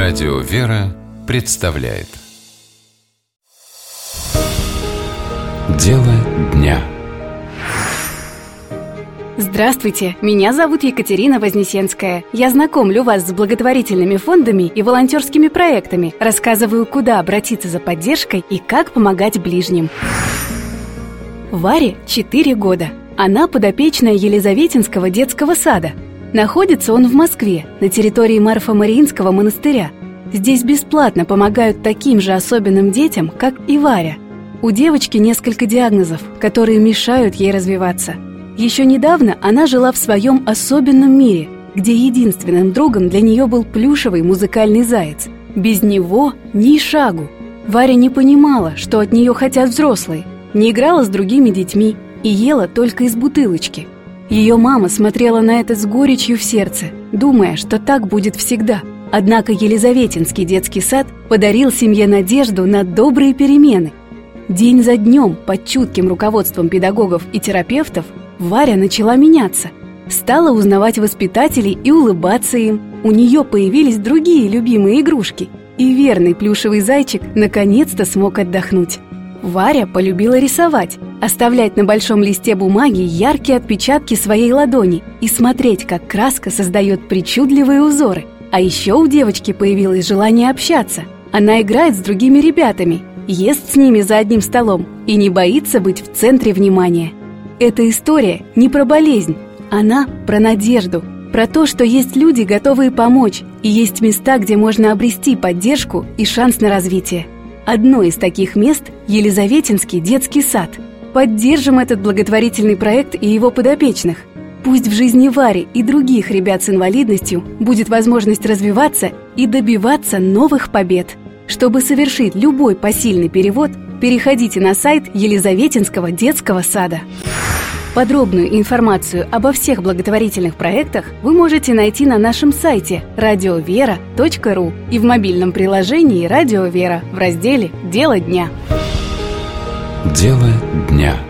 Радио «Вера» представляет Дело дня. Здравствуйте, меня зовут Екатерина Вознесенская. Я знакомлю вас с благотворительными фондами и волонтерскими проектами, рассказываю, куда обратиться за поддержкой и как помогать ближним. Варе 4 года. Она подопечная Елизаветинского детского сада. Находится он в Москве, на территории Марфа-Мариинского монастыря. Здесь бесплатно помогают таким же особенным детям, как и Варя. У девочки несколько диагнозов, которые мешают ей развиваться. Еще недавно она жила в своем особенном мире, где единственным другом для нее был плюшевый музыкальный заяц. Без него ни шагу. Варя не понимала, что от нее хотят взрослые, не играла с другими детьми и ела только из бутылочки. Ее мама смотрела на это с горечью в сердце, думая, что так будет всегда. Однако Елизаветинский детский сад подарил семье надежду на добрые перемены. День за днем, под чутким руководством педагогов и терапевтов, Варя начала меняться. Стала узнавать воспитателей и улыбаться им. У нее появились другие любимые игрушки. И верный плюшевый зайчик наконец-то смог отдохнуть. Варя полюбила рисовать, оставлять на большом листе бумаги яркие отпечатки своей ладони и смотреть, как краска создает причудливые узоры. А еще у девочки появилось желание общаться. Она играет с другими ребятами, ест с ними за одним столом и не боится быть в центре внимания. Эта история не про болезнь, она про надежду, про то, что есть люди, готовые помочь, и есть места, где можно обрести поддержку и шанс на развитие. Одно из таких мест – Елизаветинский детский сад. Поддержим этот благотворительный проект и его подопечных. Пусть в жизни Вари и других ребят с инвалидностью будет возможность развиваться и добиваться новых побед. Чтобы совершить любой посильный перевод, переходите на сайт Елизаветинского детского сада. Подробную информацию обо всех благотворительных проектах вы можете найти на нашем сайте radiovera.ru и в мобильном приложении «Радио Вера» в разделе «Дело дня». Дело дня.